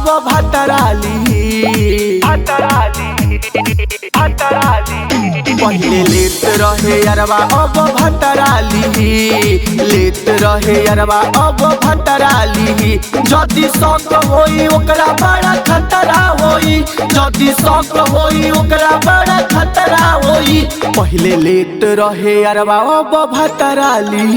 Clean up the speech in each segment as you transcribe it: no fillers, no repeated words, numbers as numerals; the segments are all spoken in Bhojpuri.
भतराली पहले लेत रहे यारवा अब भतराली लेत रहे यारवा अब भतराली जदि शौक होई ओकरा बड़ा खतरा होई जदि शौक होई ओकरा बड़ा खतरा होई पहले लेत रहे यारवा अब भतराली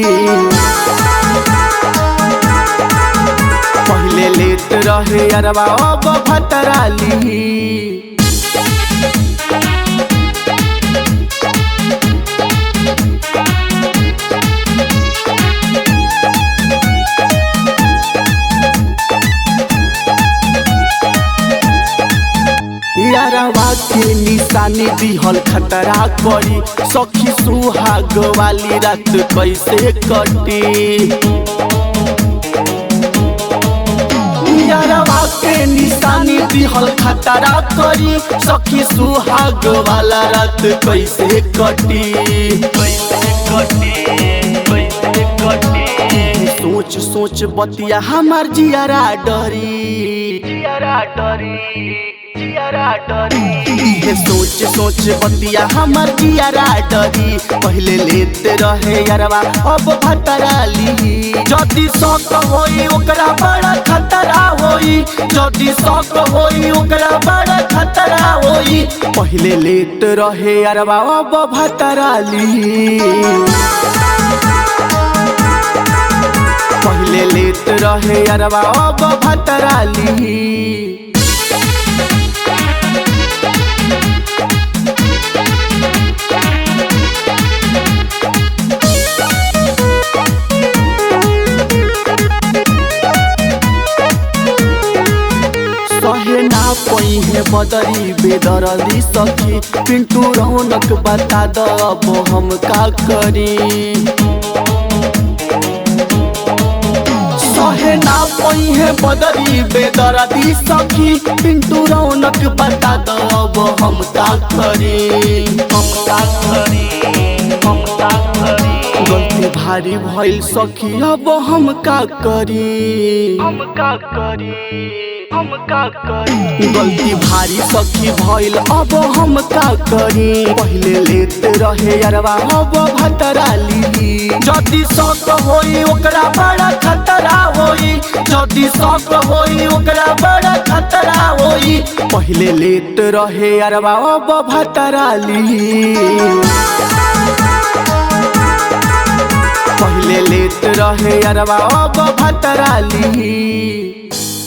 पहले लेत रहे यारवा अब भतराली यारवा के निशानी दिहल खतरा करी सखी सुहाग वाली रात कैसे कटी यारवा के निशानी दिहल खतरा करी सखी सुहाग वाला रात कैसे कटी सोच सोच बतिया हमार जियारा डरी ये सोच सोच बतिया हमार जियारा डरी पहले लेते रहे यारवा अब भतराली जदि शौक होई ओकरा बड़ा खतरा होई जदि शौक होई ओकरा बड़ा खतरा होई पहले लेते रहे यारवा अब भतराली पहले लेत रहे यारवा अब भतराली सहे ना कोई है बदरी बेदर्दी सखी पिंटू रौनक बता दो अब हम का करी सहे ना कोई है बदरी बेदर्दी सखी पिंटू रौनक बता दो अब हम का करी गलती भारी भइल सखी अब हम का करी गलती भारी सखी भइल अब हम का करी पहले लेते रहे यारवा अब भतराली जदि शौक होई ओकरा बड़ा खतरा होई जदि शौक होई ओकरा बड़ा खतरा होई पहले लेते रहे यारवा अब भतराली पहले लेते रहे यारवा अब भतराली।